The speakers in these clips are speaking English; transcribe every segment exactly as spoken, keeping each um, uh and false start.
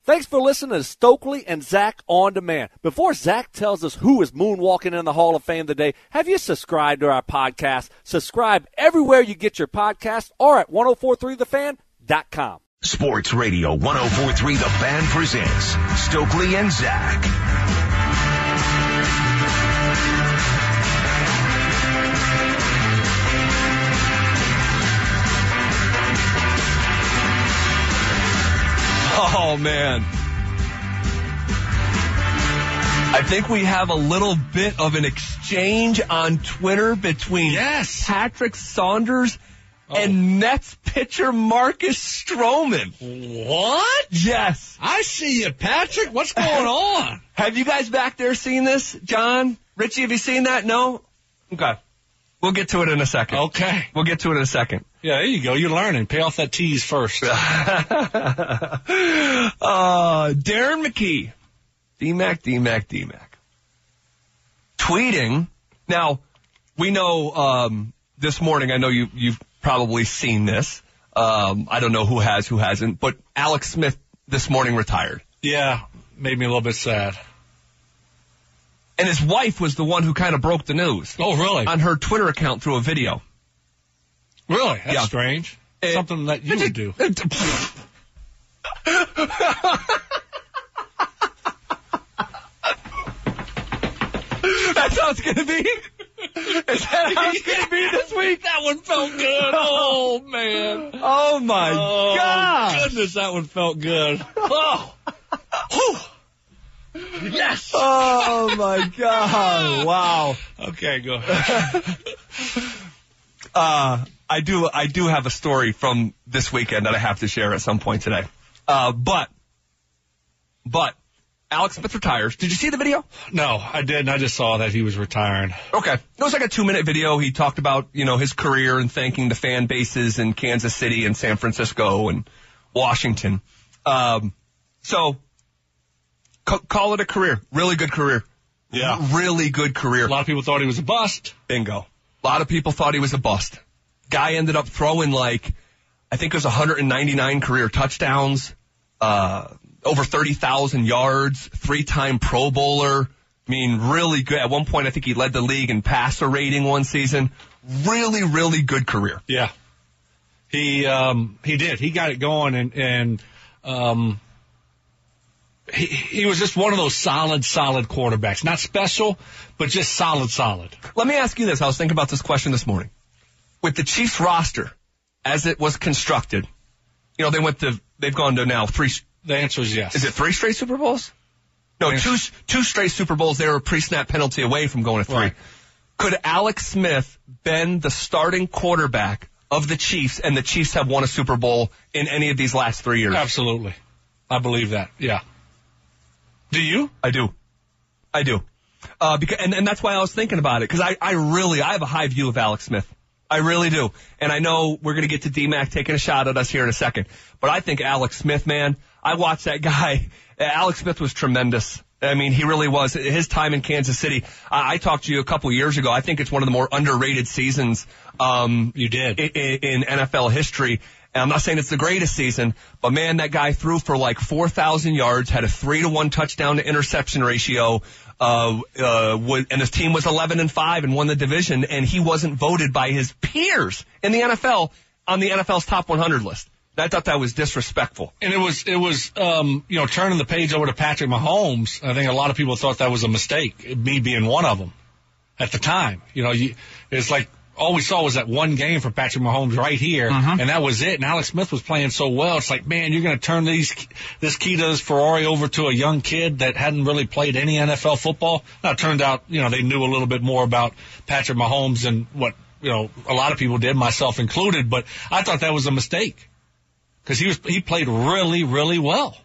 Thanks for listening to Stokely and Zach On Demand. Before Zach tells us who is moonwalking in the Hall of Fame today, have you subscribed to our podcast? Subscribe everywhere you get your podcast or at ten forty-three the fan dot com. Sports Radio ten forty-three The Fan presents Stokely and Zach. Oh, man. I think we have a little bit of an exchange on Twitter between yes. Patrick Saunders oh. and Mets pitcher Marcus Stroman. What? Yes. I see you, Patrick. What's going on? Have you guys back there seen this? John? Richie, have you seen that? No? Okay. We'll get to it in a second. Okay. We'll get to it in a second. Yeah, there you go. You're learning. Pay off that tease first. uh, Darren McKee. D-Mac, D-Mac, D-Mac. Tweeting. Now, we know um, this morning, I know you, you've probably seen this. Um, I don't know who has, who hasn't. But Alex Smith this morning retired. Yeah, made me a little bit sad. And his wife was the one who kind of broke the news. Oh, really? On her Twitter account through a video. Really? That's yeah. strange. It, Something that you would do. It, That's how it's going to be? Is that how it's going to be this week? That one felt good. Oh, man. Oh, my oh, gosh. goodness, that one felt good. Oh. Whew. Yes. Oh, my God. Wow. Okay, go ahead. uh, I do, I do have a story from this weekend that I have to share at some point today. Uh, but, but, Alex Smith retires. Did you see the video? No, I didn't. I just saw that he was retiring. Okay. It was like a two-minute video. He talked about, you know, his career and thanking the fan bases in Kansas City and San Francisco and Washington. Um, so, c- call it a career. Really good career. Yeah. R- really good career. A lot of people thought he was a bust. Bingo. A lot of people thought he was a bust. Guy ended up throwing like, I think it was one hundred ninety-nine career touchdowns, uh, over thirty thousand yards, three-time Pro Bowler. I mean, really good. At one point, I think he led the league in passer rating one season. Really, really good career. Yeah. He, um, he did. He got it going and, and, um, he, he was just one of those solid, solid quarterbacks. Not special, but just solid, solid. Let me ask you this. I was thinking about this question this morning. With the Chiefs roster, as it was constructed, you know, they went to, they've gone to now three. The answer is yes. Is it three straight Super Bowls? No, two, two straight Super Bowls. They were a pre-snap penalty away from going to three. Right. Could Alex Smith been the starting quarterback of the Chiefs and the Chiefs have won a Super Bowl in any of these last three years? Absolutely. I believe that. Yeah. Do you? I do. I do. Uh, because, and, and that's why I was thinking about it, because I, I really, I have a high view of Alex Smith. I really do. And I know we're going to get to D-Mac taking a shot at us here in a second. But I think Alex Smith, man, I watched that guy. Alex Smith was tremendous. I mean, he really was. His time in Kansas City, I, I talked to you a couple years ago. I think it's one of the more underrated seasons um, you did in, in N F L history. And I'm not saying it's the greatest season, but man, that guy threw for like four thousand yards, had a three to one touchdown to interception ratio, uh, uh, and his team was eleven and five and won the division, and he wasn't voted by his peers in the N F L on the N F L's top one hundred list. I thought that was disrespectful. And it was, it was, um, you know, turning the page over to Patrick Mahomes. I think a lot of people thought that was a mistake, me being one of them at the time. You know, you, it's like, all we saw was that one game for Patrick Mahomes right here, mm-hmm. and that was it. And Alex Smith was playing so well. It's like, man, you're going to turn these this key to this Ferrari over to a young kid that hadn't really played any N F L football. Now, it turned out, you know, they knew a little bit more about Patrick Mahomes than what, you know, a lot of people did, myself included. But I thought that was a mistake because he was he played really, really well.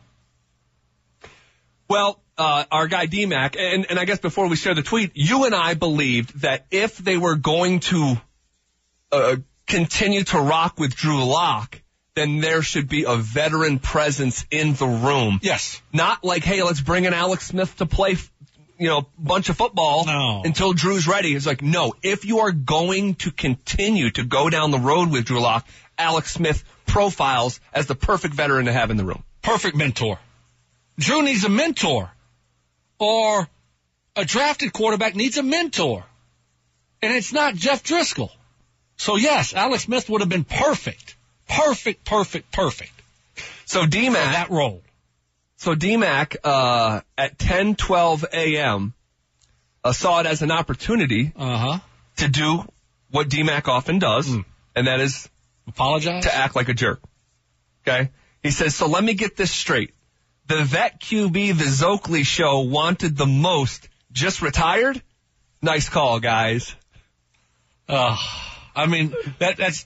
Well, uh, our guy D-Mac, and, and I guess before we share the tweet, you and I believed that if they were going to uh, continue to rock with Drew Lock, then there should be a veteran presence in the room. Yes. Not like, hey, let's bring in Alex Smith to play, you know, bunch of football no. until Drew's ready. It's like, no, if you are going to continue to go down the road with Drew Lock, Alex Smith profiles as the perfect veteran to have in the room. Perfect mentor. Drew needs a mentor, or a drafted quarterback needs a mentor. And it's not Jeff Driscoll. So, yes, Alex Smith would have been perfect. Perfect, perfect, perfect. So, D-Mac. For that role. So, D-Mac, uh, at ten twelve a.m., uh, saw it as an opportunity uh-huh. to do what D-Mac often does, mm. and that is apologize, to act like a jerk. Okay? He says, so let me get this straight. The vet Q B the Zokley show wanted the most just retired? Nice call, guys. Uh, I mean, that that's...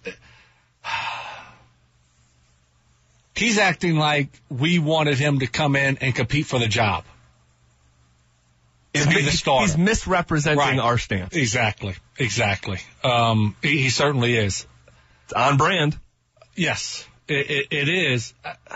He's acting like we wanted him to come in and compete for the job. He's, be the starter. He's misrepresenting right. our stance. Exactly, exactly. Um, he, he certainly is. It's on brand. Yes, it, it, it is.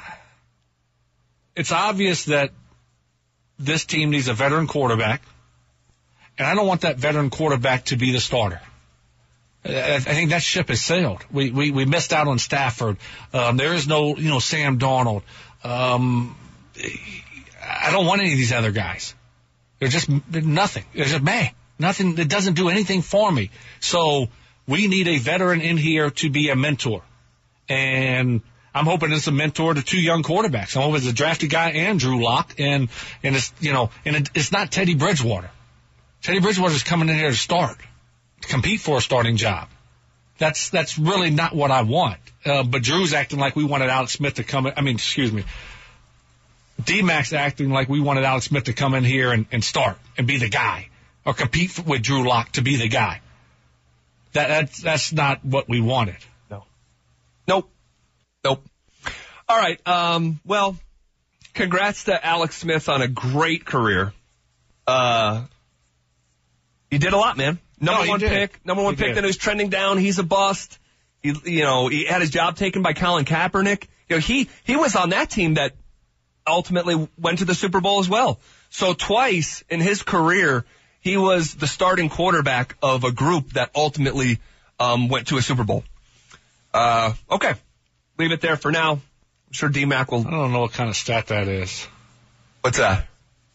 It's obvious that this team needs a veteran quarterback, and I don't want that veteran quarterback to be the starter. I think that ship has sailed. We we, we missed out on Stafford. Um, there is no, you know, Sam Darnold. Um, I don't want any of these other guys. They're just they're nothing. They're just meh. Nothing that doesn't do anything for me. So we need a veteran in here to be a mentor. And I'm hoping it's a mentor to two young quarterbacks. I'm hoping it's a drafted guy and Drew Lock. And, and it's, you know, and it, it's not Teddy Bridgewater. Teddy Bridgewater's coming in here to start. Compete for a starting job. That's that's really not what I want. Uh, but Drew's acting like we wanted Alex Smith to come in. I mean, excuse me. D-Mac's acting like we wanted Alex Smith to come in here and, and start and be the guy, or compete for, with Drew Lock to be the guy. That that's, that's not what we wanted. No. Nope. Nope. All right. Um, well, congrats to Alex Smith on a great career. Uh, he did a lot, man. Number no, one did. pick, number one he pick did. that was trending down. He's a bust. He, you know, he had his job taken by Colin Kaepernick. You know, he, he was on that team that ultimately went to the Super Bowl as well. So twice in his career, he was the starting quarterback of a group that ultimately, um, went to a Super Bowl. Uh, okay. Leave it there for now. I'm sure D-Mac will. I don't know what kind of stat that is. What's that?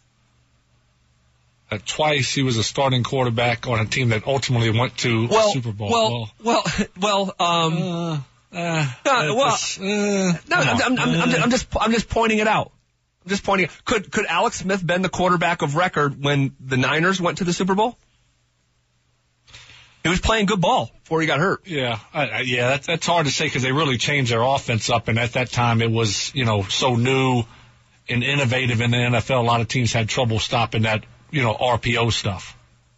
Uh, twice he was a starting quarterback on a team that ultimately went to well, a Super Bowl. Well, well, well, um, uh, uh, no, well, uh, no, I'm, I'm, I'm, I'm, just, I'm just, I'm just pointing it out. I'm just pointing it. Could, could Alex Smith been the quarterback of record when the Niners went to the Super Bowl? He was playing good ball before he got hurt. Yeah, I, I, yeah, that's, that's hard to say because they really changed their offense up, and at that time it was, you know, so new and innovative in the N F L. A lot of teams had trouble stopping that, you know, R P O stuff.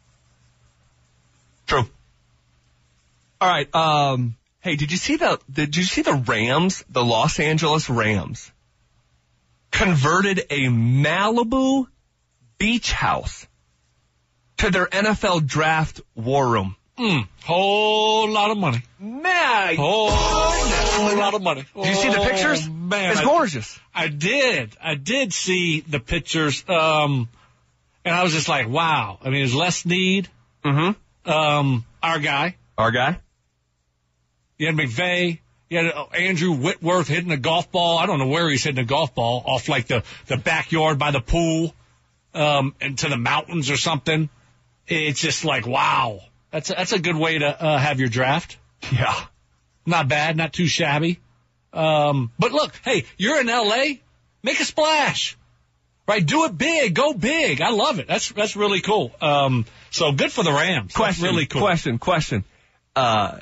True. All right. Um, hey, did you see the, did you see the Rams, the Los Angeles Rams, converted a Malibu beach house to their N F L draft war room? Mm, whole lot of money. Man. Whole, whole lot of money. Did you see the pictures? Oh, man. It's I, gorgeous. I did. I did see the pictures. Um, And I was just like, wow. I mean, there's Les Snead, mm-hmm. um, our guy. Our guy. You had McVay. You had Andrew Whitworth hitting a golf ball. I don't know where he's hitting a golf ball, off like the, the backyard by the pool, um, into the mountains or something. It's just like, wow. That's a, that's a good way to uh, have your draft. Yeah. Not bad, not too shabby. Um, but look, hey, you're in L A, make a splash. Right, do it big, go big. I love it. That's that's really cool. Um, so good for the Rams. Question, that's really cool. Question, question. Uh,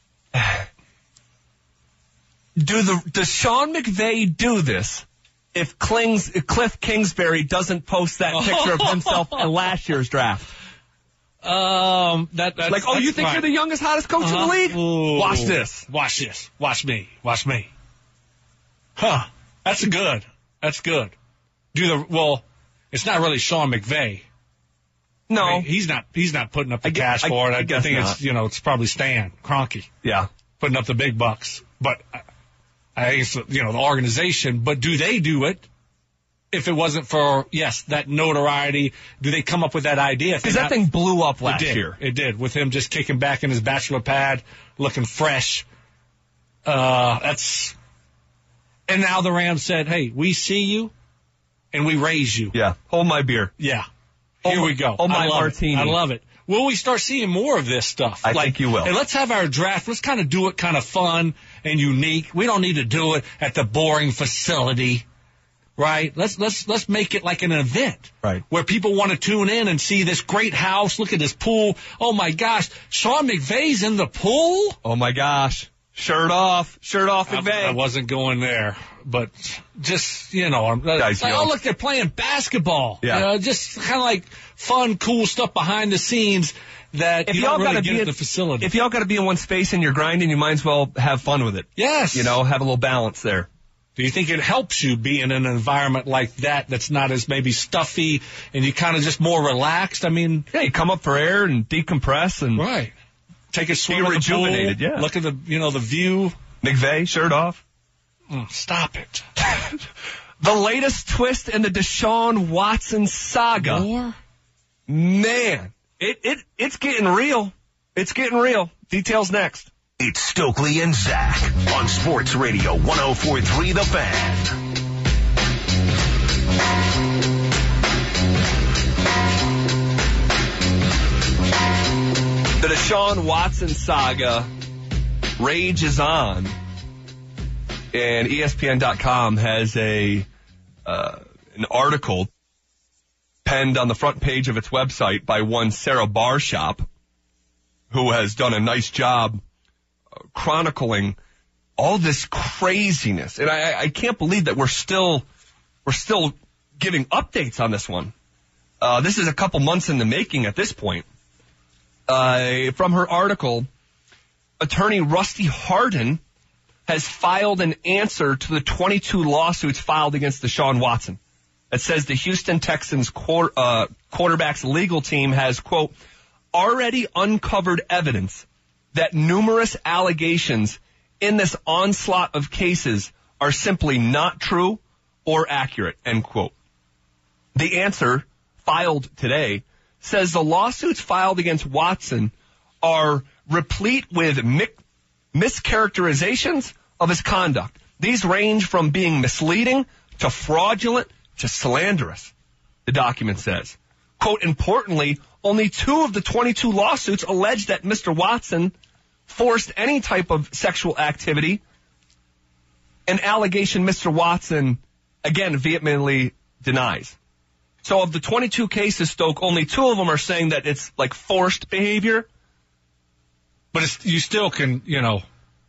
do the does Sean McVay do this if Klings, if Cliff Kingsbury doesn't post that picture of himself in last year's draft? Um, that that's like, oh, that's you think right. you're the youngest, hottest coach uh-huh. in the league? Ooh. Watch this. Watch this. Watch me. Watch me. Huh? That's good. That's good. Do the well. It's not really Sean McVay. No, I mean, he's not. He's not putting up the I guess, cash for I, it. I, I guess think not. it's you know it's probably Stan Kroenke. Yeah, putting up the big bucks. But I, I think it's you know the organization. But do they do it? If it wasn't for yes that notoriety, do they come up with that idea? Because that not, thing blew up last it did, year. It did with him just kicking back in his bachelor pad, looking fresh. Uh, that's. And now the Rams said, "Hey, we see you. and we raise you. Yeah. Hold my beer. Yeah. Here Oh, we go. oh, my I love martini. It. I love it. Will we start seeing more of this stuff? I like, think you will. And let's have our draft. Let's kind of do it kind of fun and unique. We don't need to do it at the boring facility, right? Let's let's let's make it like an event, right? Where people want to tune in and see this great house. Look at this pool. Oh my gosh, Sean McVay's in the pool. Oh my gosh, shirt off, shirt off, McVay. I, I wasn't going there, but just you know, I'm Guys, like, you oh know. look, they're playing basketball. Yeah. You know, just kind of like fun, cool stuff behind the scenes that If you y'all don't really gotta get be at in- the facility. If y'all got to be in one space and you're grinding, you might as well have fun with it. Yes. You know, have a little balance there. Do you think it helps you be in an environment like that that's not as maybe stuffy and you kind of just more relaxed? I mean, Yeah, you come up for air and decompress and right. Take a swim Be in the pool. rejuvenated, yeah. Look at the, you know, the view. McVay, shirt off. Mm, stop it. The latest twist in the Deshaun Watson saga. More? Man, it, it it's getting real. It's getting real. Details next. It's Stokely and Zach on Sports Radio one oh four point three The Fan. The Deshaun Watson saga rages on, and E S P N dot com has a uh, an article penned on the front page of its website by one Sarah Barshop, who has done a nice job uh, chronicling all this craziness. And I, I can't believe that we're still we're still giving updates on this one. Uh, this is a couple months in the making at this point. Uh, from her article, attorney Rusty Hardin has filed an answer to the twenty-two lawsuits filed against Deshaun Watson. It says the Houston Texans quarter, uh, quarterback's legal team has, quote, already uncovered evidence that numerous allegations in this onslaught of cases are simply not true or accurate, end quote. The answer, filed today, says the lawsuits filed against Watson are replete with mi- mischaracterizations of his conduct. These range from being misleading to fraudulent to slanderous, the document says. Quote, importantly, only two of the twenty-two lawsuits allege that Mister Watson forced any type of sexual activity, an allegation Mister Watson, again, vehemently denies. So of the twenty-two cases, Stoke, only two of them are saying that it's like forced behavior. But it's, you still can, you know,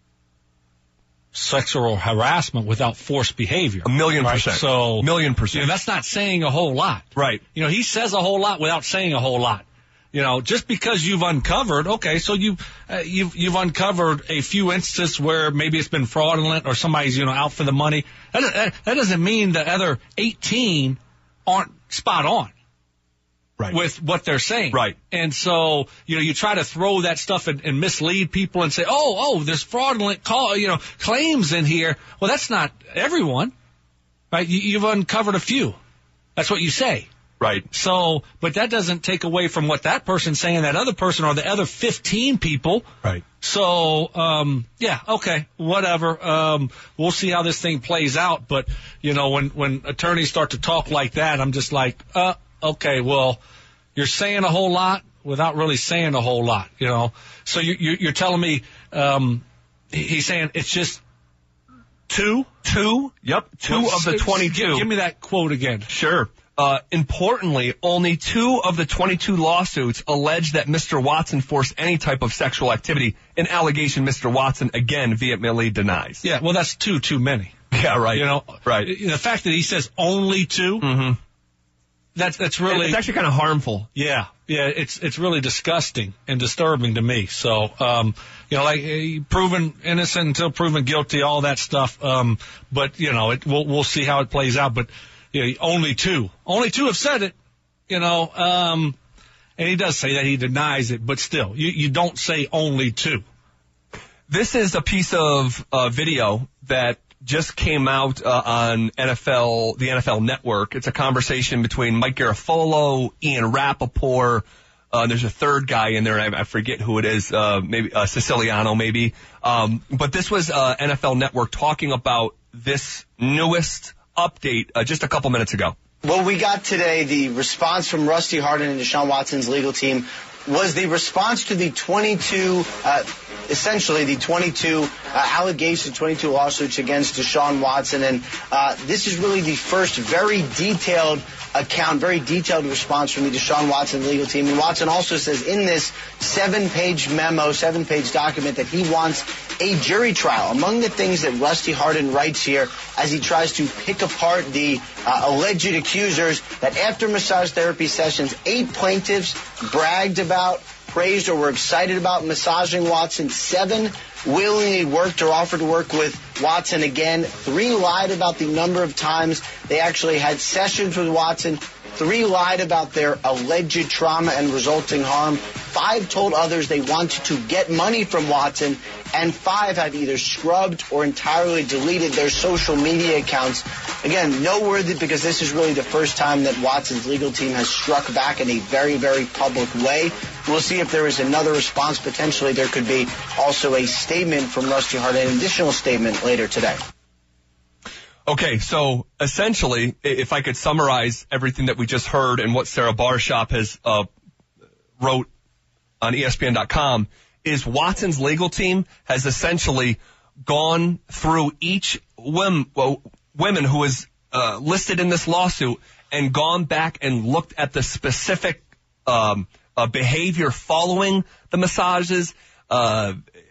sexual harassment without forced behavior. A million right? percent. So, million you percent. know, that's not saying a whole lot. Right. You know, he says a whole lot without saying a whole lot. You know, just because you've uncovered, okay, so you, uh, you've, you've uncovered a few instances where maybe it's been fraudulent or somebody's, you know, out for the money. That, that, that doesn't mean the other eighteen aren't spot on. Right. With what they're saying. Right. And so, you know, you try to throw that stuff and, and mislead people and say, oh, oh, there's fraudulent call, you know, claims in here. Well, that's not everyone, right? You, you've uncovered a few. That's what you say. Right. So, but that doesn't take away from what that person's saying, that other person or the other fifteen people. Right. So, um, yeah, okay, whatever. Um, we'll see how this thing plays out. But, you know, when, when attorneys start to talk like that, I'm just like, uh, okay, well, you're saying a whole lot without really saying a whole lot, you know. So you, you, you're telling me, um, he's saying it's just two? Two? Yep. Two Well, of the s- twenty-two. Give, give me that quote again. Sure. Uh, importantly, only two of the twenty-two lawsuits allege that Mister Watson forced any type of sexual activity, an allegation Mister Watson, again, vehemently denies. Yeah, well, that's two too many. Yeah, right. You know, right. The fact that he says only two, Mm-hmm. that's that's really It's actually kind of harmful. yeah, yeah. It's it's really disgusting and disturbing to me. So, um, you know, like eh, proven innocent until proven guilty, all that stuff. Um, but you know, it, we'll we'll see how it plays out. But you know, only two, only two have said it. You know, um, and he does say that he denies it, but still, you you don't say only two. This is a piece of uh, video that just came out uh, on N F L, the N F L Network. It's a conversation between Mike Garafolo, Ian Rappaport. Uh, there's a third guy in there. I, I forget who it is. Uh, maybe uh, Siciliano, maybe. Um, but this was uh, N F L Network talking about this newest update uh, just a couple minutes ago. What we got today, the response from Rusty Hardin and Deshaun Watson's legal team, was the response to the twenty-two, uh, essentially the twenty-two uh, allegations, twenty-two lawsuits against Deshaun Watson. And uh, this is really the first very detailed account, very detailed response from the Deshaun Watson legal team. And Watson also says in this seven-page memo, seven-page document, that he wants a jury trial. Among the things that Rusty Hardin writes here as he tries to pick apart the uh, alleged accusers, that after massage therapy sessions, eight plaintiffs bragged about, praised, or were excited about massaging Watson. Seven willingly worked or offered to work with Watson again. Three lied about the number of times they actually had sessions with Watson. Three lied about their alleged trauma and resulting harm. Five told others they wanted to get money from Watson. And five have either scrubbed or entirely deleted their social media accounts. Again, noteworthy because this is really the first time that Watson's legal team has struck back in a very, very public way. We'll see if there is another response. Potentially there could be also a statement from Rusty Hardin, an additional statement later today. Okay, so essentially, if I could summarize everything that we just heard and what Sarah Barshop has uh, wrote on E S P N dot com, is Watson's legal team has essentially gone through each women, well, women who is uh, listed in this lawsuit and gone back and looked at the specific um, uh, behavior following the massages, uh,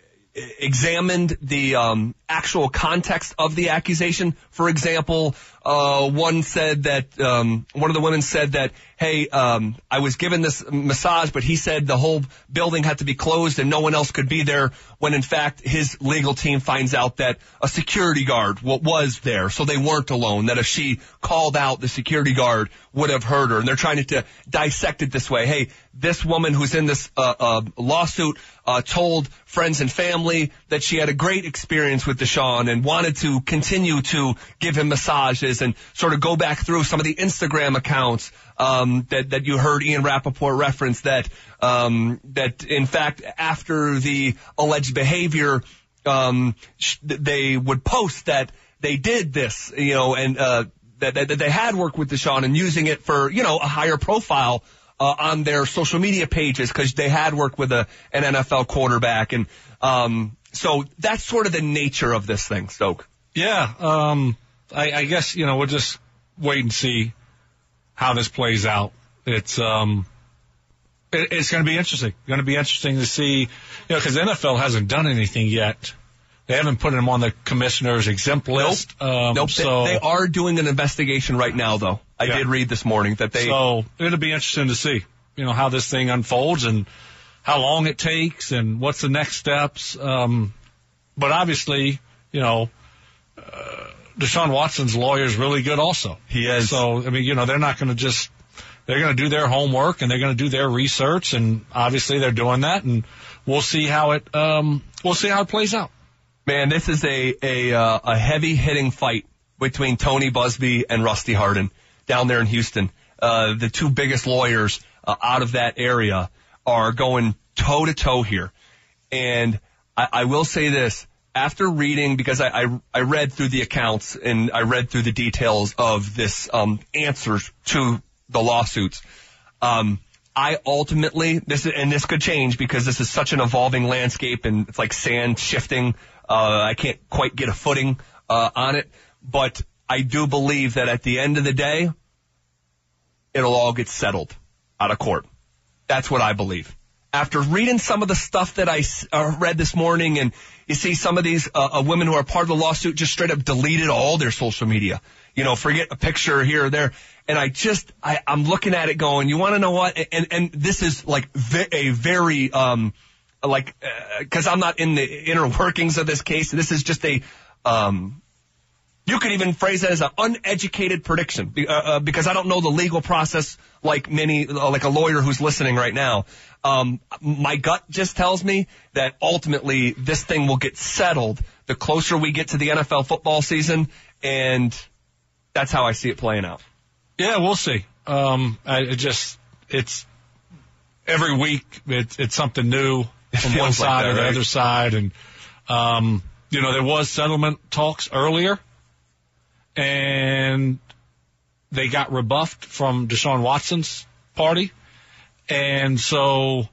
examined the um, actual context of the accusation. For example, uh, one said that, um, one of the women said that, hey, um, I was given this massage, but he said the whole building had to be closed and no one else could be there, when in fact his legal team finds out that a security guard was there, so they weren't alone, that if she called out, the security guard would have heard her. And they're trying to dissect it this way. Hey, this woman who's in this uh, uh, lawsuit uh, told friends and family that she had a great experience with Deshaun and wanted to continue to give him massages, and sort of go back through some of the Instagram accounts um, that, that you heard Ian Rappaport reference, that, um, that in fact, after the alleged behavior, um, sh- they would post that they did this, you know, and uh, that, that, that they had worked with Deshaun and using it for, you know, a higher profile uh, on their social media pages because they had worked with a, an N F L quarterback. And um, so that's sort of the nature of this thing, Stoke. Yeah, um, I, I guess, you know, we'll just wait and see how this plays out. It's um, it, it's going to be interesting. Going to be interesting to see, you know, because the N F L hasn't done anything yet. They haven't put him on the commissioner's exempt list. Nope. Um, nope. So they, they are doing an investigation right now, though. I yeah. did read this morning that they. So it'll be interesting to see, you know, how this thing unfolds and how long it takes and what's the next steps. Um, but obviously, you know, uh, Deshaun Watson's lawyer is really good also. He is. So, I mean, you know, they're not going to just, they're going to do their homework and they're going to do their research, and obviously they're doing that, and we'll see how it, um, we'll see how it plays out. Man, this is a, a, uh, a heavy hitting fight between Tony Busby and Rusty Hardin down there in Houston. Uh, the two biggest lawyers uh, out of that area are going toe to toe here. And I, I will say this. After reading, because I, I, I read through the accounts and I read through the details of this um, answers to the lawsuits, um, I ultimately, this and this could change because this is such an evolving landscape and it's like sand shifting. Uh, I can't quite get a footing uh, on it, but I do believe that at the end of the day, it'll all get settled out of court. That's what I believe. After reading some of the stuff that I uh, read this morning, and you see some of these uh, uh, women who are part of the lawsuit just straight up deleted all their social media. You know, forget a picture here or there. And I just, I, I'm looking at it going, you want to know what? And and this is like ve- a very, um, like, because uh, I'm not in the inner workings of this case. This is just a, um, you could even phrase it as an uneducated prediction uh, uh, because I don't know the legal process like many, uh, like a lawyer who's listening right now. Um, my gut just tells me that ultimately this thing will get settled the closer we get to the N F L football season, and that's how I see it playing out. Yeah, we'll see. Um, I it just, it's every week it's, it's something new from one side like that, or the right? other side. And, um, you know, there was settlement talks earlier, and they got rebuffed from Deshaun Watson's party. And so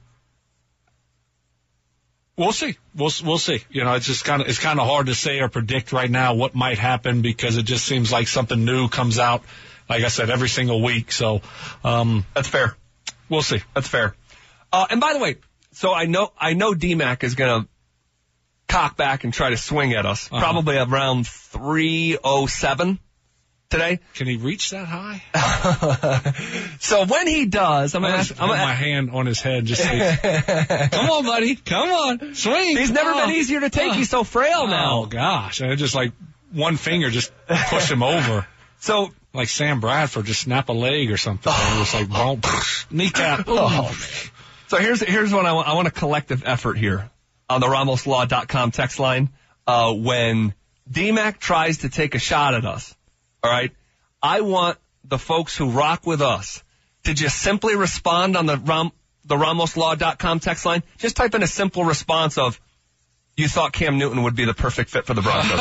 we'll see. We'll, we'll see. You know, it's just kind of, it's kind of hard to say or predict right now what might happen because it just seems like something new comes out, like I said, every single week. So, um, That's fair. We'll see. That's fair. Uh, and by the way, so I know, I know D-Mac is going to cock back and try to swing at us, uh-huh. probably around three oh seven today. Can he reach that high? So when he does, I'm going to ask. I'm gonna my hand on his head. Just say, come on, buddy. Come on. Swing. He's never oh. been easier to take. Oh. He's so frail now. Oh, gosh. And just like one finger just push him over. So, like Sam Bradford, just snap a leg or something. Oh. It's like, boom, kneecap. Oh. So here's here's what I want. I want a collective effort here on the Ramos Law dot com text line. Uh, when D-Mac tries to take a shot at us, all right, I want the folks who rock with us to just simply respond on the Ram, the Ramos Law dot com text line. Just type in a simple response of, you thought Cam Newton would be the perfect fit for the Broncos.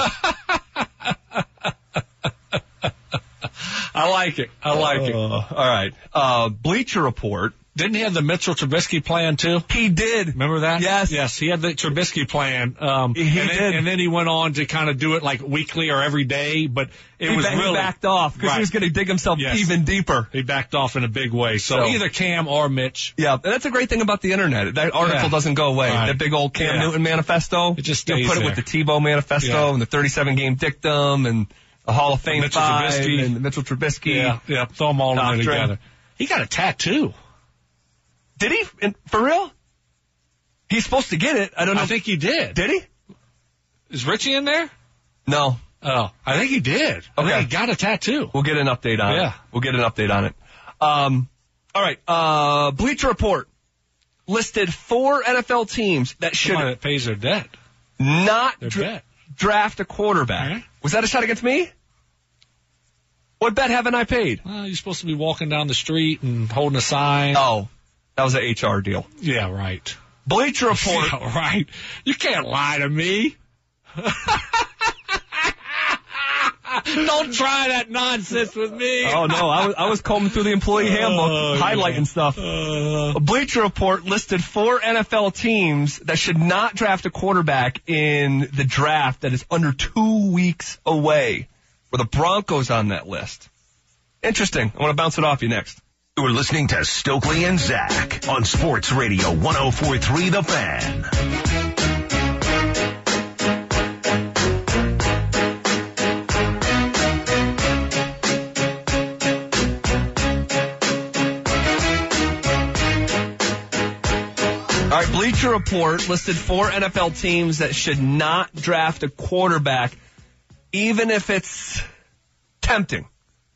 I like it. I like uh, it. All right. Uh, Bleacher Report. Didn't he have the Mitchell Trubisky plan, too? He did. Remember that? Yes. Yes, he had the Trubisky plan. Um, he and did. Then, and then he went on to kind of do it like weekly or every day, but it he was ba- really... He backed off because right. he was going to dig himself yes. even deeper. He backed off in a big way. So, so either Cam or Mitch. Yeah, and that's a great thing about the Internet. That article yeah. doesn't go away. Right. That big old Cam yeah. Newton manifesto. It just stays You put there. it with the Tebow manifesto yeah. and the thirty-seven game dictum and the Hall of Fame Mitchell five Trubisky. and Mitchell Trubisky. Yeah, yeah. Throw them all in there together. He got a tattoo. Did he? In, for real? He's supposed to get it. I don't know. I think he did. Did he? Is Richie in there? No. Oh, I think he did. I okay. think he got a tattoo. We'll get an update on yeah. it. We'll get an update on it. Um, all right. Uh, Bleacher Report listed four N F L teams that should Somebody that pays their debt. not their dra- debt. draft a quarterback. Right. Was that a shot against me? What bet haven't I paid? Well, you're supposed to be walking down the street and holding a sign. Oh, that was an H R deal. Yeah, right. Bleacher Report. Yeah, right. You can't lie to me. Don't try that nonsense with me. Oh, no. I was, I was combing through the employee handbook, oh, highlighting yeah. stuff. Uh, A Bleacher Report listed four N F L teams that should not draft a quarterback in the draft that is under two weeks away. Were the Broncos on that list? Interesting. I want to bounce it off you next. You're listening to Stokely and Zach on Sports Radio one oh four point three The Fan. All right, Bleacher Report listed four N F L teams that should not draft a quarterback, even if it's tempting,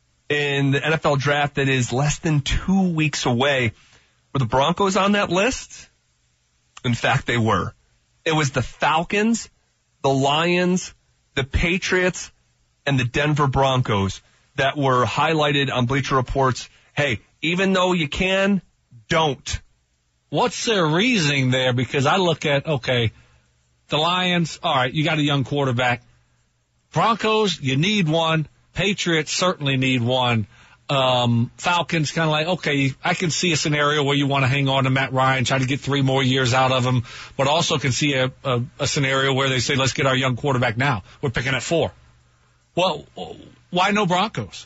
in the N F L draft that is less than two weeks away. Were the Broncos on that list? In fact, they were. It was the Falcons, the Lions, the Patriots, and the Denver Broncos that were highlighted on Bleacher Report's, hey, even though you can, don't. What's their reasoning there? Because I look at, okay, the Lions, all right, you got a young quarterback. Broncos, you need one. Patriots certainly need one. Um, Falcons kind of like, okay, I can see a scenario where you want to hang on to Matt Ryan, try to get three more years out of him, but also can see a, a, a scenario where they say, let's get our young quarterback now. We're picking at four. Well, why no Broncos?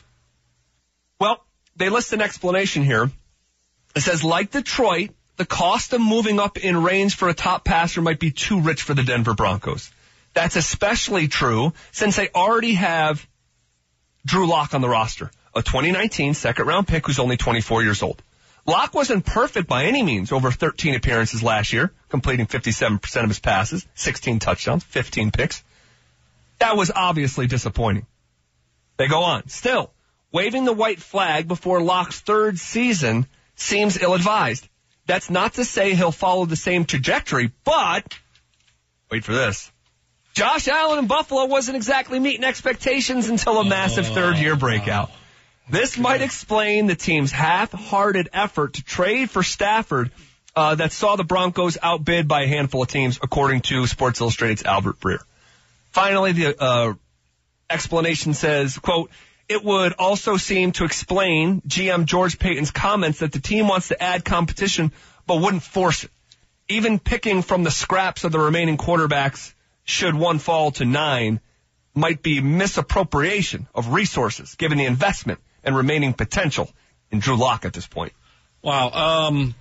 Well, they list an explanation here. It says, like Detroit, the cost of moving up in range for a top passer might be too rich for the Denver Broncos. That's especially true since they already have Drew Lock on the roster, a twenty nineteen second-round pick who's only twenty-four years old. Lock wasn't perfect by any means over thirteen appearances last year, completing fifty-seven percent of his passes, sixteen touchdowns, fifteen picks. That was obviously disappointing. They go on. Still, waving the white flag before Lock's third season seems ill-advised. That's not to say he'll follow the same trajectory, but, wait for this, Josh Allen in Buffalo wasn't exactly meeting expectations until a massive oh, third-year breakout. Wow. This okay. might explain the team's half-hearted effort to trade for Stafford uh, that saw the Broncos outbid by a handful of teams, according to Sports Illustrated's Albert Breer. Finally, the uh, explanation says, quote, It would also seem to explain G M George Paton's comments that the team wants to add competition but wouldn't force it. Even picking from the scraps of the remaining quarterbacks, should one fall to nine, might be misappropriation of resources given the investment and remaining potential in Drew Lock at this point. Wow. Um,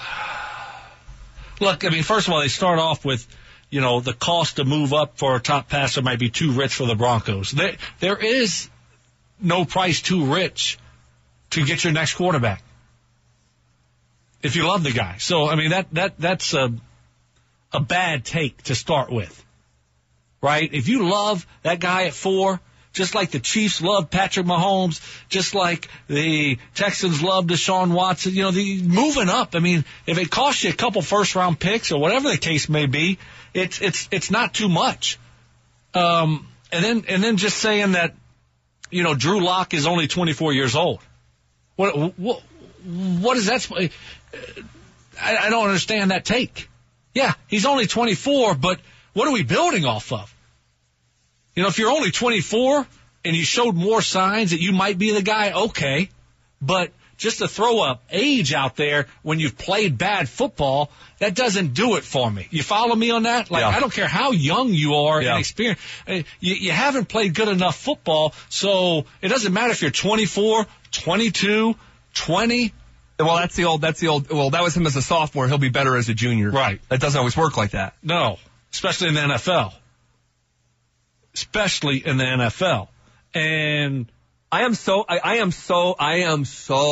look, I mean, first of all, they start off with, you know, the cost to move up for a top passer might be too rich for the Broncos. There, there is no price too rich to get your next quarterback if you love the guy. So, I mean, that, that, that's a, a bad take to start with, right? If you love that guy at four, just like the Chiefs love Patrick Mahomes, just like the Texans love Deshaun Watson, you know, the moving up. I mean, if it costs you a couple first round picks or whatever the case may be, it's, it's, it's not too much. Um, and then, and then just saying that, you know, Drew Lock is only twenty-four years old. What, what, what is that? I, I don't understand that take. Yeah, he's only twenty-four, but what are we building off of? You know, if you're only twenty-four and you showed more signs that you might be the guy, okay. But just to throw up age out there when you've played bad football, that doesn't do it for me. You follow me on that? Like, yeah. I don't care how young you are yeah. and experienced. You, you haven't played good enough football, so it doesn't matter if you're twenty-four, twenty-two, twenty. Well, that's the old, that's the old, well, that was him as a sophomore. He'll be better as a junior. Right. That doesn't always work like that. No, especially in the N F L. Especially in the N F L. And I am so, I, I am so, I am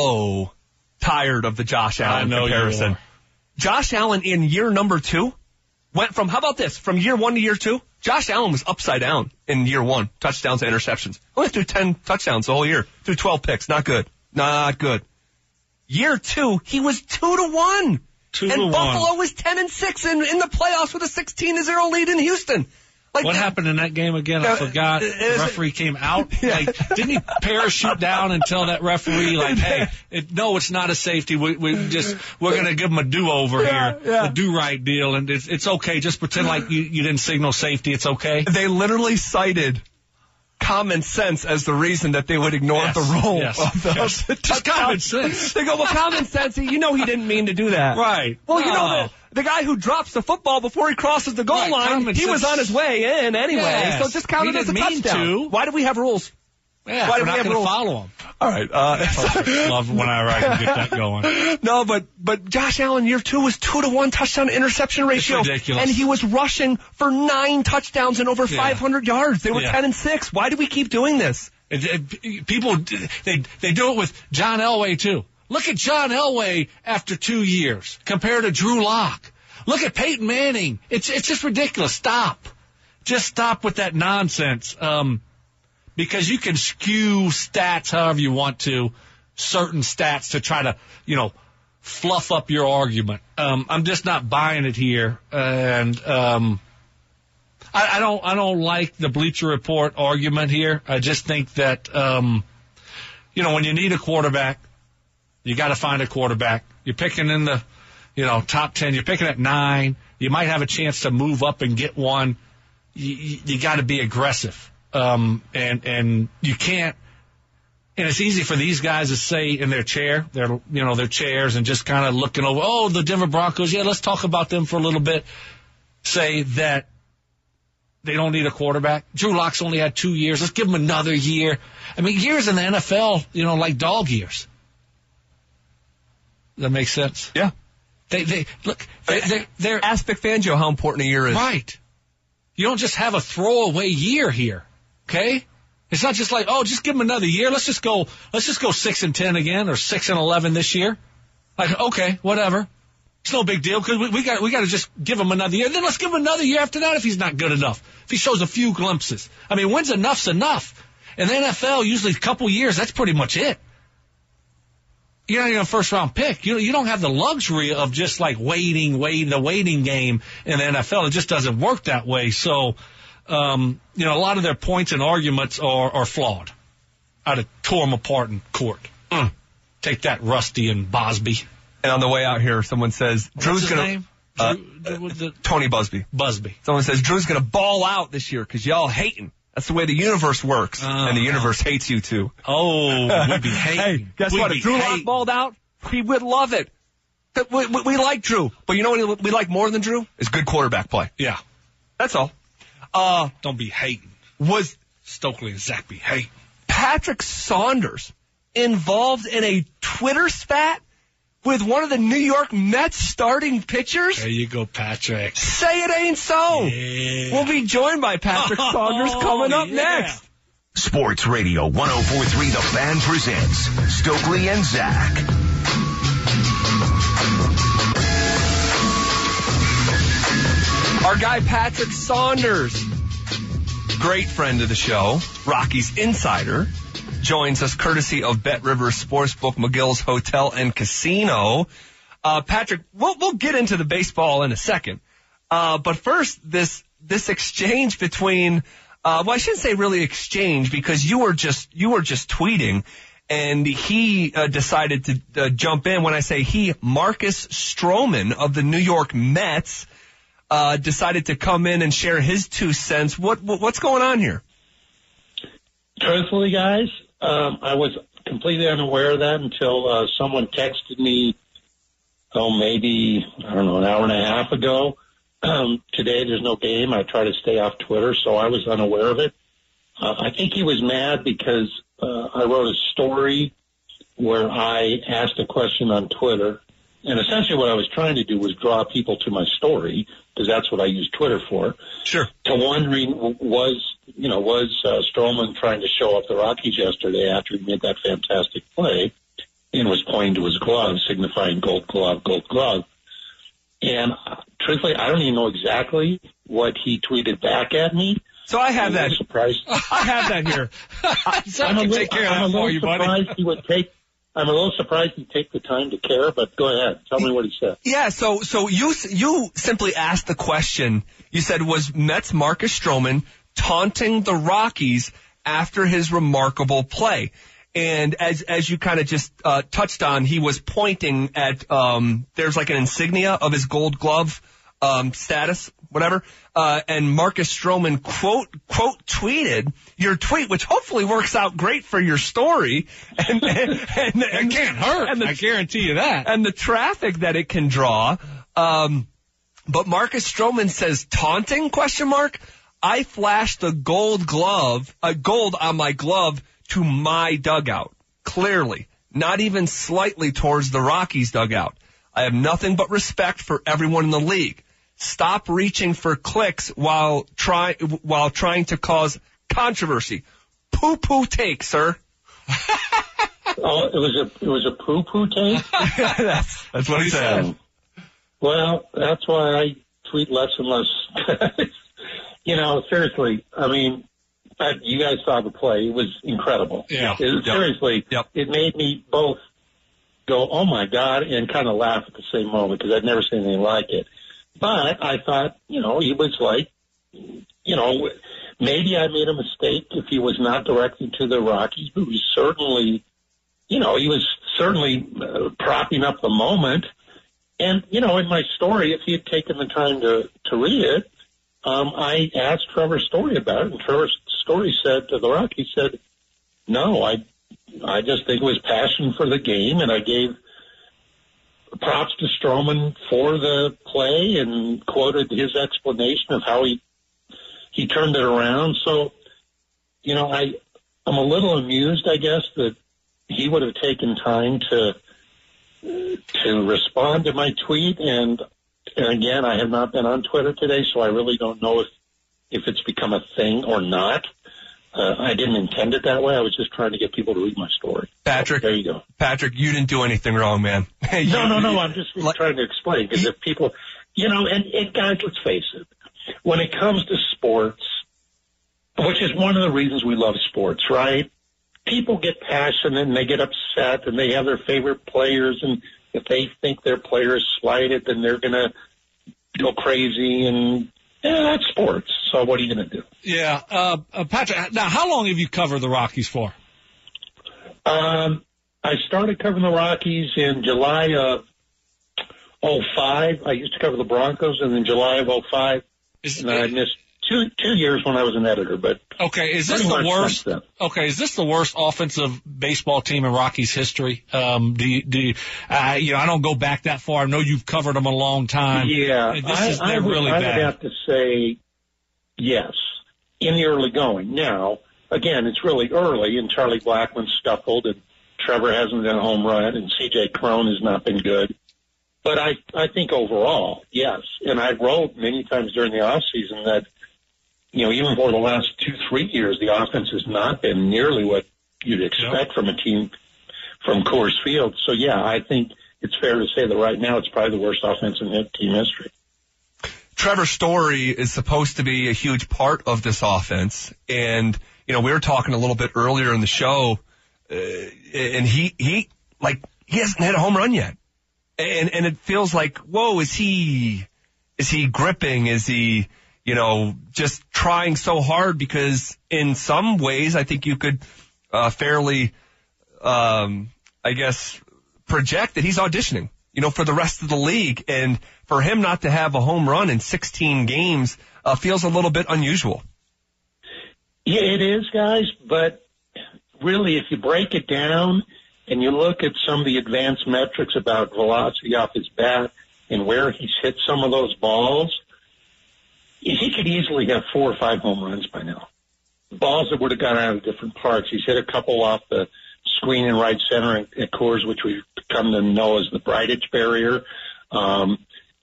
so tired of the Josh Allen I know comparison. You are. Josh Allen in year number two went from, how about this, from year one to year two? Josh Allen was upside down in year one, touchdowns to interceptions. Only threw ten touchdowns the whole year, threw twelve picks, not good, not good. Year two, he was two to one. Two and to Buffalo one. was ten and six in, in the playoffs with a sixteen to zero lead in Houston. Like, what happened in that game again? I uh, forgot. The referee came out. Yeah. Like, didn't he parachute down and tell that referee, like, hey, it, no, it's not a safety. We, we just, we're going to give him a do-over yeah, here, yeah. a do-right deal, and it's, it's okay. Just pretend like you, you didn't signal safety. It's okay. They literally cited common sense as the reason that they would ignore yes, the rule yes, of the, yes. the Just common sense. They go, well, common sense, you know he didn't mean to do that. Right. Well, you no. know, the, the guy who drops the football before he crosses the goal right, line, he sense. was on his way in anyway, yes. so just count he it as a mean touchdown. To. Why do we have rules? Yeah, Why we're do we not have going to rules? follow them. All right. Uh, Love whenever I can get that going. No, but but Josh Allen year two was two to one touchdown to interception ratio, it's ridiculous. and he was rushing for nine touchdowns and over Yeah. five hundred yards. They were Yeah. ten and six. Why do we keep doing this? It, it, people, they they do it with John Elway too. Look at John Elway after two years compared to Drew Lock. Look at Peyton Manning. It's it's just ridiculous. Stop. Just stop with that nonsense. Um, because you can skew stats however you want to, certain stats to try to, you know, fluff up your argument. Um, I'm just not buying it here. And, um, I, I don't, I don't like the Bleacher Report argument here. I just think that, um, you know, when you need a quarterback, you got to find a quarterback. You're picking in the, you know, top ten. You're picking at nine. You might have a chance to move up and get one. You, you, you got to be aggressive. Um, and, and you can't, and it's easy for these guys to say in their chair, their, you know, their chairs and just kind of looking over, oh, the Denver Broncos. Yeah, let's talk about them for a little bit. Say that they don't need a quarterback. Drew Lock's only had two years. Let's give him another year. I mean, years in the N F L, you know, like dog years. Does that make sense? Yeah. They, they, look, they, they're, they're, Ask McFangio how important a year is. right. You don't just have a throwaway year here. Okay? It's not just like, oh, just give him another year. Let's just go, let's just go six and ten again or six and eleven this year. Like, okay, whatever. It's no big deal because we, we got, we got to just give him another year. Then let's give him another year after that if he's not good enough. If he shows a few glimpses. I mean, when's enough's enough? In the N F L, usually a couple years, that's pretty much it. You're not even a first round pick. You you don't have the luxury of just like waiting, waiting, the waiting game in the N F L. It just doesn't work that way. So, um, you know, a lot of their points and arguments are, are flawed. I'd have tore them apart in court. Mm. Take that, Rusty and Bosby. And on the way out here, someone says, What's Drew's his going name? to, uh, Drew, the, the, Tony Busby. Busby. Someone says, Drew's going to ball out this year because y'all hating. That's the way the universe works, Uh, and the universe hates you too. Oh, we'd be hating. Hey, guess we'd what? Be If Drew Lock hating. balled out, we would love it. We, we, we like Drew, but you know what we like more than Drew? Is good quarterback play. Yeah. That's all. Uh, Don't be hating. was Stokely and Zach be hating. Patrick Saunders involved in a Twitter spat with one of the New York Mets starting pitchers? There you go, Patrick. Say it ain't so. Yeah. We'll be joined by Patrick Saunders coming up yeah. next. Sports Radio one oh four point three The Fan presents Stokely and Zach. Our guy Patrick Saunders, great friend of the show, Rockies insider, joins us courtesy of Bet Rivers Sportsbook, McGill's Hotel and Casino. Uh, Patrick, we'll, we'll get into the baseball in a second. Uh, but first, this, this exchange between, uh, well, I shouldn't say really exchange because you were just, you were just tweeting and he, uh, decided to uh, jump in. When I say he, Marcus Stroman of the New York Mets, uh, decided to come in and share his two cents. What, what what's going on here? Truthfully, guys, um, I was completely unaware of that until uh, someone texted me, oh, maybe, I don't know, an hour and a half ago. Um, today there's no game. I try to stay off Twitter, so I was unaware of it. Uh, I think he was mad because uh, I wrote a story where I asked a question on Twitter, and essentially what I was trying to do was draw people to my story, because that's what I use Twitter for. Sure. To wondering, was, you know, was uh, Stroman trying to show up the Rockies yesterday after he made that fantastic play and was pointing to his glove, signifying gold glove, gold glove. And uh, truthfully, I don't even know exactly what he tweeted back at me. So I have I'm a that. little surprised. I have that here. I'm a little, I'm a little surprised he would take. I'm a little surprised he'd take the time to care, but go ahead. Tell me what he said. Yeah, so so you you simply asked the question. You said, was Mets Marcus Stroman taunting the Rockies after his remarkable play? And as as you kind of just uh, touched on, he was pointing at um, there's like an insignia of his Gold Glove um, status, whatever. Uh, and Marcus Stroman quote quote tweeted your tweet, which hopefully works out great for your story. And, and, and, and It can't hurt. And the, I guarantee you that. And the traffic that it can draw. Um, but Marcus Stroman says taunting question mark. I flashed the gold glove, a uh, gold on my glove to my dugout. Clearly, not even slightly towards the Rockies dugout. I have nothing but respect for everyone in the league. Stop reaching for clicks while try while trying to cause controversy. Poo poo take, sir. Oh, it was a it was a poo poo take. that's that's what he said. Um, well, that's why I tweet less and less. You know, seriously. I mean, I, you guys saw the play. It was incredible. Yeah. It, Yep. Seriously, Yep. It made me both go, "Oh my God," and kind of laugh at the same moment because I'd never seen anything like it. But I thought, you know, he was like, you know, maybe I made a mistake if he was not directing to the Rockies, but he was certainly, you know, he was certainly uh, propping up the moment. And, you know, in my story, if he had taken the time to, to read it, um, I asked Trevor Story about it, and Trevor Story said to the Rockies, said, no, I, I just think it was passion for the game, and I gave props to Stroman for the play and quoted his explanation of how he he turned it around. So, you know, I I'm a little amused, I guess, that he would have taken time to to respond to my tweet. And, and again, I have not been on Twitter today, so I really don't know if if it's become a thing or not. Uh, I didn't intend it that way. I was just trying to get people to read my story. Patrick, so, there you go. Patrick, you didn't do anything wrong, man. You- No, no, no. I'm just like- trying to explain because if people, you know, and, and guys, let's face it, when it comes to sports, which is one of the reasons we love sports, right? People get passionate and they get upset and they have their favorite players, and if they think their player is slighted, then they're going to go crazy, and yeah, that's sports. So what are you going to do? Yeah. Uh, uh, Patrick, now, how long have you covered the Rockies for? Um, I started covering the Rockies in July of oh five. I used to cover the Broncos, and in July of oh five, Is, and I missed two two years when I was an editor, but okay, is this the worst? Okay, is this the worst offensive baseball team in Rockies history? Um, do you, do you, uh, you know, I don't go back that far. I know you've covered them a long time. Yeah, this I, is, I, they're would, really I bad. would have to say yes in the early going. Now, again, it's really early, and Charlie Blackmon scuffled, and Trevor hasn't done a home run, and C J Cron has not been good. But I, I think overall, yes. And I wrote many times during the off season that, you know, even for the last two, three years, the offense has not been nearly what you'd expect yep. from a team from Coors Field. So, yeah, I think it's fair to say that right now it's probably the worst offense in team history. Trevor Story is supposed to be a huge part of this offense. And, you know, we were talking a little bit earlier in the show, uh, and he, he, like, he hasn't hit a home run yet. And, and it feels like, whoa, is he, is he gripping? Is he, you know, just trying so hard? Because in some ways, I think you could, uh, fairly, um, I guess, project that he's auditioning, you know, for the rest of the league. And for him not to have a home run in sixteen games, uh, feels a little bit unusual. Yeah, it is, guys. But really, if you break it down, and you look at some of the advanced metrics about velocity off his bat and where he's hit some of those balls, he could easily have four or five home runs by now. Balls that would have gone out of different parks. He's hit a couple off the screen in right center at Coors, which we've come to know as the Breitich barrier. Um,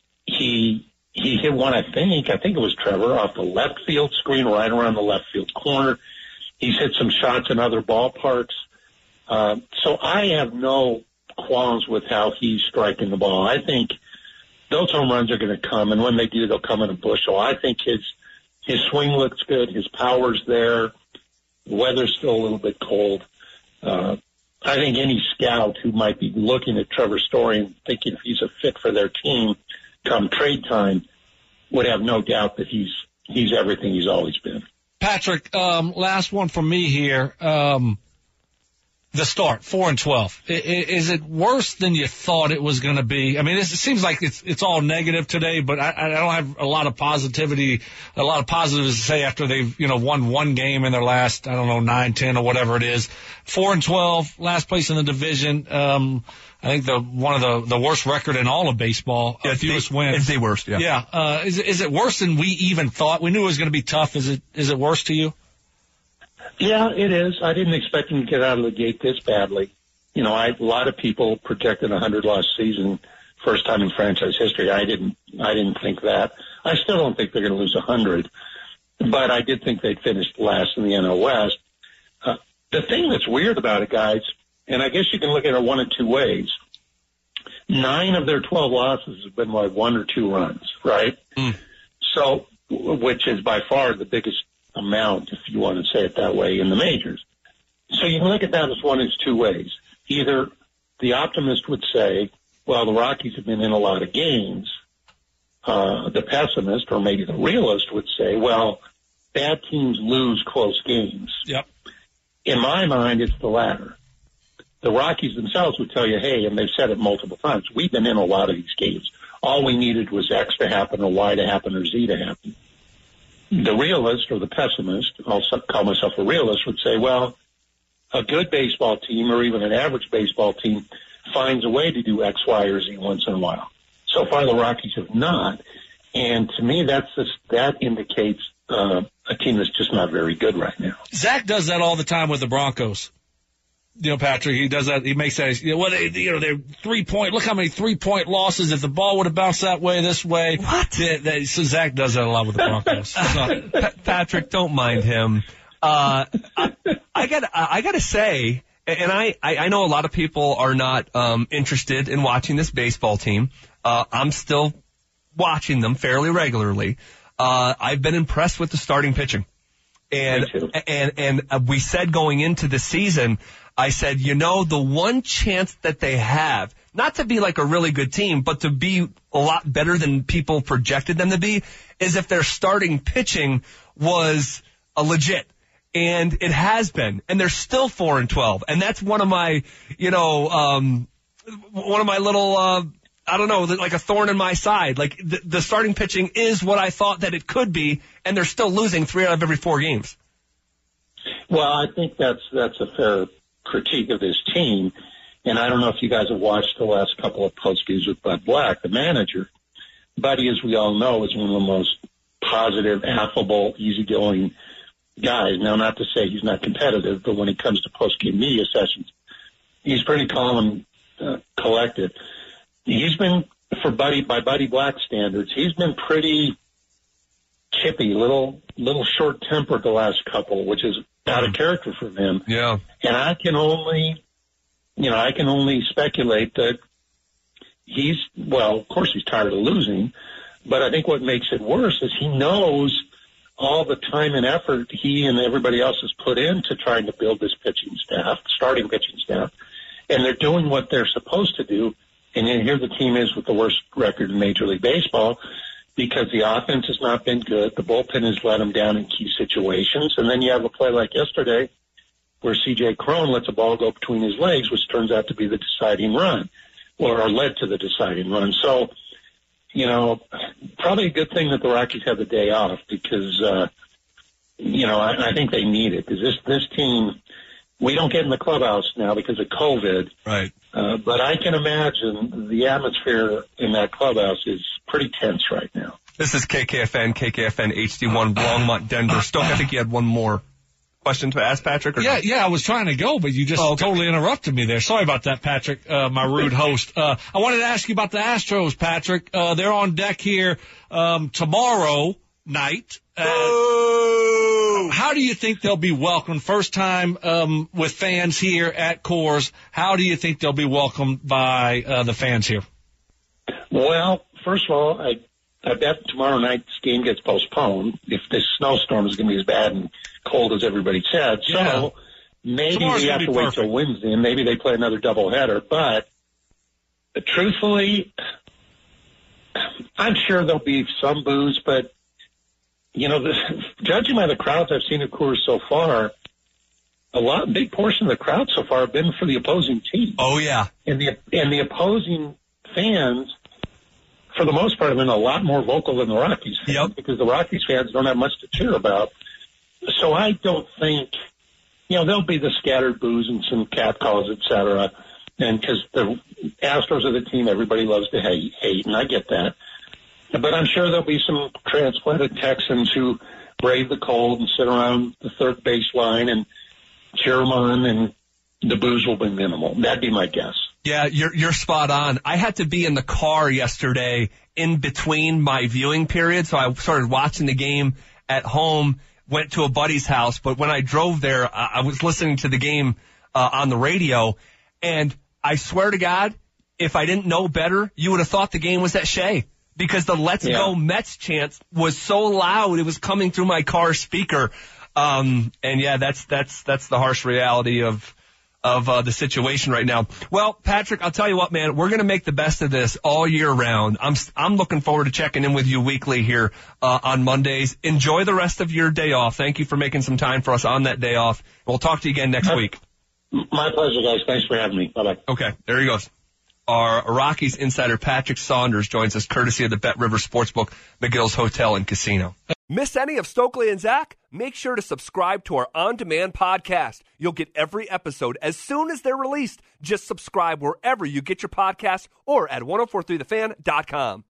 he he hit one, I think, I think it was Trevor, off the left field screen right around the left field corner. He's hit some shots in other ballparks. Uh, so I have no qualms with how he's striking the ball. I think those home runs are going to come, and when they do, they'll come in a bushel. I think his his swing looks good. His power's there. The weather's still a little bit cold. Uh, I think any scout who might be looking at Trevor Story and thinking if he's a fit for their team come trade time would have no doubt that he's he's everything he's always been. Patrick, um, last one from me here. Um, The start, four and twelve. Is it worse than you thought it was going to be? I mean, it seems like it's it's all negative today, but I, I don't have a lot of positivity, a lot of positives to say after they've, you know, won one game in their last, I don't know, nine, ten, or whatever it is. Four and twelve, last place in the division. Um, I think the one of the the worst record in all of baseball. Yeah, uh, fewest the, wins. It's the worst. Yeah. Yeah. Uh, is is it worse than we even thought? We knew it was going to be tough. Is it is it worse to you? Yeah, it is. I didn't expect him to get out of the gate this badly. You know, I, a lot of people projected a hundred-loss season, first time in franchise history. I didn't. I didn't think that. I still don't think they're going to lose a hundred, but I did think they'd finish last in the N L West. Uh, the thing that's weird about it, guys, and I guess you can look at it one of two ways. Nine of their twelve losses have been by one or two runs, right? Mm. So, which is by far the biggest amount, if you want to say it that way, in the majors. So you can look at that as one of two ways. Either the optimist would say, well, the Rockies have been in a lot of games. Uh, the pessimist, or maybe the realist, would say, well, bad teams lose close games. Yep. In my mind, it's the latter. The Rockies themselves would tell you, hey, and they've said it multiple times, we've been in a lot of these games. All we needed was X to happen or Y to happen or Z to happen. The realist or the pessimist, I'll call myself a realist, would say, well, a good baseball team or even an average baseball team finds a way to do X, Y, or Z once in a while. So far, the Rockies have not. And to me, that's just, that indicates uh, a team that's just not very good right now. Zach does that all the time with the Broncos. You know, Patrick, he does that. He makes that, you know, well, they, you know, they're three point, look how many three point losses. If the ball would have bounced that way, this way. What? They, they, so Zach does that a lot with the Broncos. So. Pa- Patrick, don't mind him. Uh, I, I got, I got to say, and I, I know a lot of people are not, um, interested in watching this baseball team. Uh, I'm still watching them fairly regularly. Uh, I've been impressed with the starting pitching. And, and, and uh, we said going into the season, I said, you know, the one chance that they have, not to be like a really good team, but to be a lot better than people projected them to be, is if their starting pitching was a legit. And it has been. And they're still four and twelve. And that's one of my, you know, um, one of my little, uh, I don't know, like a thorn in my side. Like the, the starting pitching is what I thought that it could be, and they're still losing three out of every four games. Well, I think that's that's a fair critique of this team. And I don't know if you guys have watched the last couple of post-games with Bud Black, the manager. Buddy, as we all know, is one of the most positive, affable, easygoing guys. Now, not to say he's not competitive, but when it comes to post-game media sessions, he's pretty calm and uh, collected. He's been, for Buddy, by Buddy Black standards, he's been pretty chippy, little little short-tempered the last couple, which is out of character for him. Yeah. And I can only, you know, I can only speculate that he's, well, of course he's tired of losing, but I think what makes it worse is he knows all the time and effort he and everybody else has put into trying to build this pitching staff, starting pitching staff, and they're doing what they're supposed to do. And then here the team is with the worst record in Major League Baseball because the offense has not been good. The bullpen has let them down in key situations. And then you have a play like yesterday where C J Cron lets a ball go between his legs, which turns out to be the deciding run, or, or led to the deciding run. So, you know, probably a good thing that the Rockies have the day off because, uh, you know, I, I think they need it because this, this team, we don't get in the clubhouse now because of COVID. Right. Uh, but I can imagine the atmosphere in that clubhouse is pretty tense right now. This is K K F N, K K F N H D one, Longmont, Denver. Stoke, I think you had one more question to ask, Patrick? Or yeah, no? yeah, I was trying to go, but you just oh, okay. totally interrupted me there. Sorry about that, Patrick, uh, my rude host. Uh, I wanted to ask you about the Astros, Patrick. Uh, they're on deck here um, tomorrow night. Uh, how do you think they'll be welcomed? First time um, with fans here at Coors. How do you think they'll be welcomed by uh, the fans here? Well, first of all, I I bet tomorrow night's game gets postponed if this snowstorm is going to be as bad and cold as everybody said. So Yeah. maybe Tomorrow's we gonna have be to wait perfect. till Wednesday, and maybe they play another doubleheader. But uh, truthfully, I'm sure there'll be some boos, but you know, the, judging by the crowds I've seen at Coors so far, a lot, big portion of the crowd so far have been for the opposing team. Oh, yeah. And the and the opposing fans, for the most part, have been a lot more vocal than the Rockies fans Yep. because the Rockies fans don't have much to cheer about. So I don't think, you know, there'll be the scattered boos and some cat calls, et cetera. And because the Astros are the team everybody loves to hate, hate, and I get that. But I'm sure there'll be some transplanted Texans who brave the cold and sit around the third base line and cheer them on, and the boos will be minimal. That'd be my guess. Yeah, you're you're spot on. I had to be in the car yesterday in between my viewing period, so I started watching the game at home, went to a buddy's house, but when I drove there, I, I was listening to the game uh, on the radio, and I swear to God, if I didn't know better, you would have thought the game was at Shea. Because the Let's Yeah. Go Mets chant was so loud, it was coming through my car speaker. Um, and yeah, that's, that's, that's the harsh reality of, of, uh, the situation right now. Well, Patrick, I'll tell you what, man, we're going to make the best of this all year round. I'm, I'm looking forward to checking in with you weekly here, uh, on Mondays. Enjoy the rest of your day off. Thank you for making some time for us on that day off. We'll talk to you again next week. My pleasure, guys. Thanks for having me. Bye-bye. Okay, there he goes. Our Rockies insider Patrick Saunders joins us courtesy of the Bet River Sportsbook, McGill's Hotel and Casino. Miss any of Stokely and Zach? Make sure to subscribe to our on-demand podcast. You'll get every episode as soon as they're released. Just subscribe wherever you get your podcasts or at ten forty-three the fan dot com.